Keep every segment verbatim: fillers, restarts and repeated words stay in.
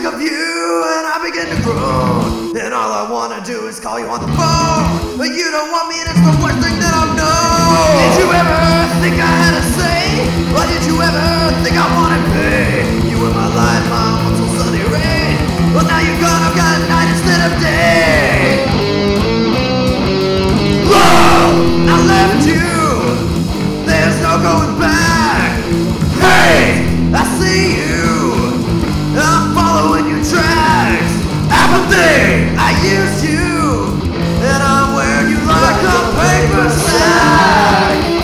sick of you and I begin to groan. And all I wanna do is call you on the phone, but you don't want me and it's the worst thing that I've known. Did you ever think I had a say? Or did you ever think I wanted me? You were my light, my once so sunny rain. Well now you're gone, I've got night instead of day. Whoa, I left you, there's no going back. Hey, I see you, I'm following your tracks. Apathy, I used you, and I'm wearing you like a paper sack.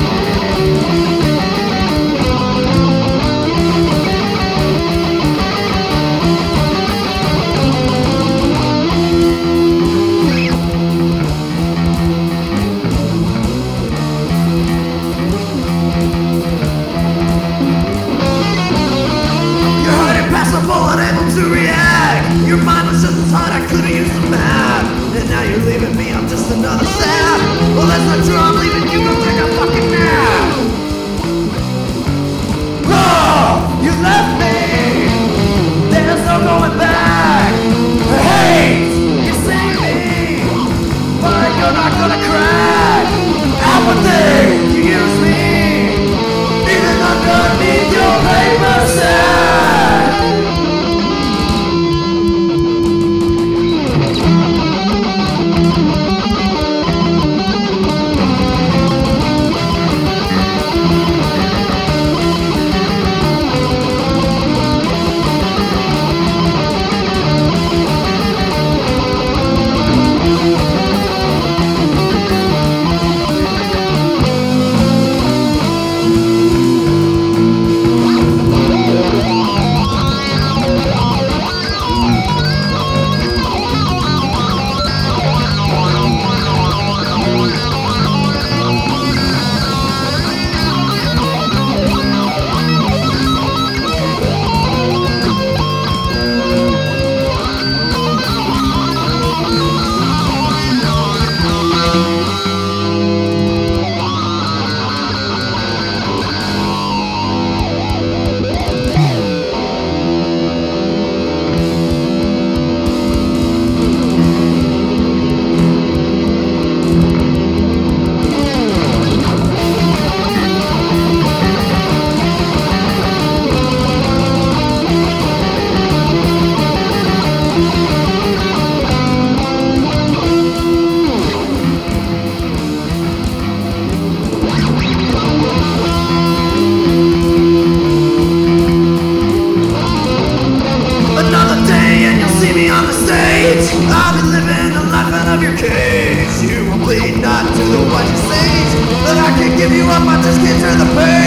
Unable to react. Your mind was just as hot, I could've used a map. And now you're leaving me, I'm just another sap. Well that's not true, I'm leaving you, go take a fucking nap. Oh, you left me, there's no going back. I hate, you see me, but you're not gonna crack. Apathy, you use me, even underneath your paper sack. I'll be living the life out of your cage. You will bleed not to the white sage, but I can't give you up, I just can't turn the page.